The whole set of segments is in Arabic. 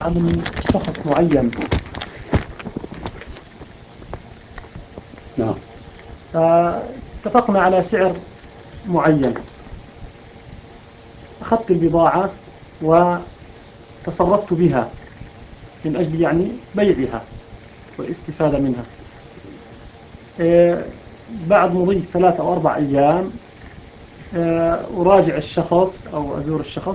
عن شخص معين. نعم. اتفقنا على سعر معين، أخذت البضاعة وتصرفت بها من أجل يعني بيعها والاستفادة منها. بعد مضي 3 أو 4 أيام أراجع الشخص أو أزور الشخص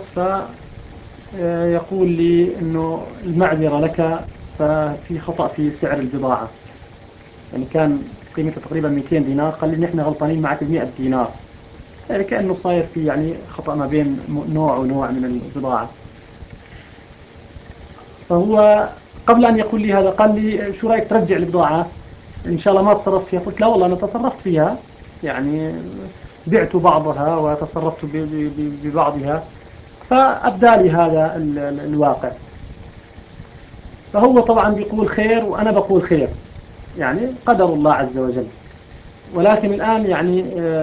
فيقول لي أنه المعذرة لك، ففي خطأ في سعر البضاعة. يعني كان قيمتها تقريبا 200 دينار، قال لي نحن غلطانين معك ب100 دينار. يعني كأنه صاير في يعني خطأ ما بين نوع ونوع من البضاعة. فهو قبل أن يقول لي هذا قال لي شو رأيك ترجع البضاعة إن شاء الله ما تصرفت فيها. قلت لا والله أنا تصرفت فيها، يعني بعت بعضها وتصرفت ببعضها، فأبدى لي هذا الواقع. فهو طبعا بيقول خير وأنا بقول خير، يعني قدر الله عز وجل. ولكن الآن يعني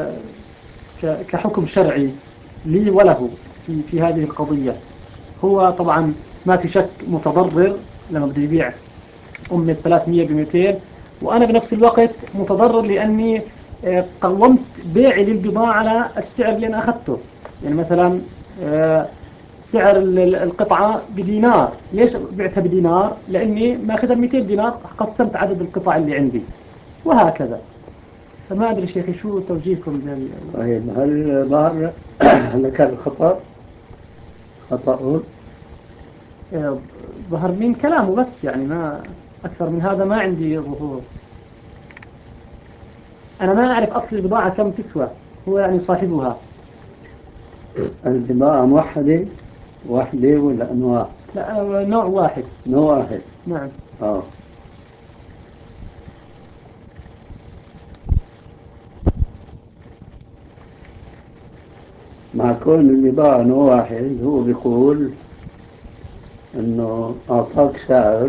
كحكم شرعي لي وله في هذه القضية، هو طبعا ما في شك متضرر لما بده يبيع 300 ب200، وأنا بنفس الوقت متضرر لأني قومت بيعي للبضاعة على السعر اللي أنا أخذته. يعني مثلا سعر القطعة بدينار، ليش بعتها بدينار؟ لأني ماخذها 200 دينار، قسمت عدد القطع اللي عندي وهكذا. فما أدري شيخي شو توجيهكم لهذه. طيب، هل ظهر هل كان خطأ؟ ظهر من كلامه بس، يعني ما أكثر من هذا ما عندي ظهور. أنا ما أعرف أصل البضاعة كم تسوى، هو يعني صاحبها. البضاعة موحدة وحدة ولا أنواع؟ لا، نوع واحد. نوع واحد. نعم. مع كون البضاعة نوع واحد، هو بيقول أنه أعطاك سعر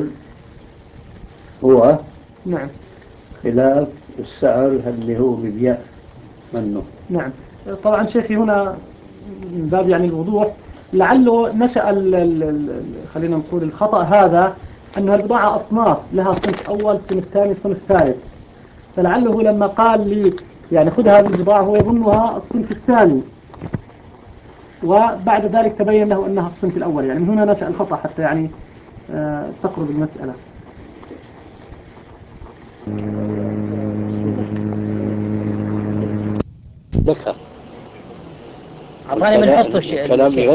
هو نعم. خلاف السعر اللي هو بيبيع منه. نعم. طبعا شيخي هنا من باب يعني الوضوح، لعله نشأ خلينا نقول الخطأ هذا أن البضاعة أصناف، لها صنف أول، صنف ثاني، صنف ثالث. فلعله لما قال لي يعني خذ هذه البضاعة هو يظنها الصنف الثاني، وبعد ذلك تبين له أنها الصنف الأول. يعني من هنا نشأ الخطأ حتى يعني تقرب المسألة. ذكر أعطاني من حفظه الشيء.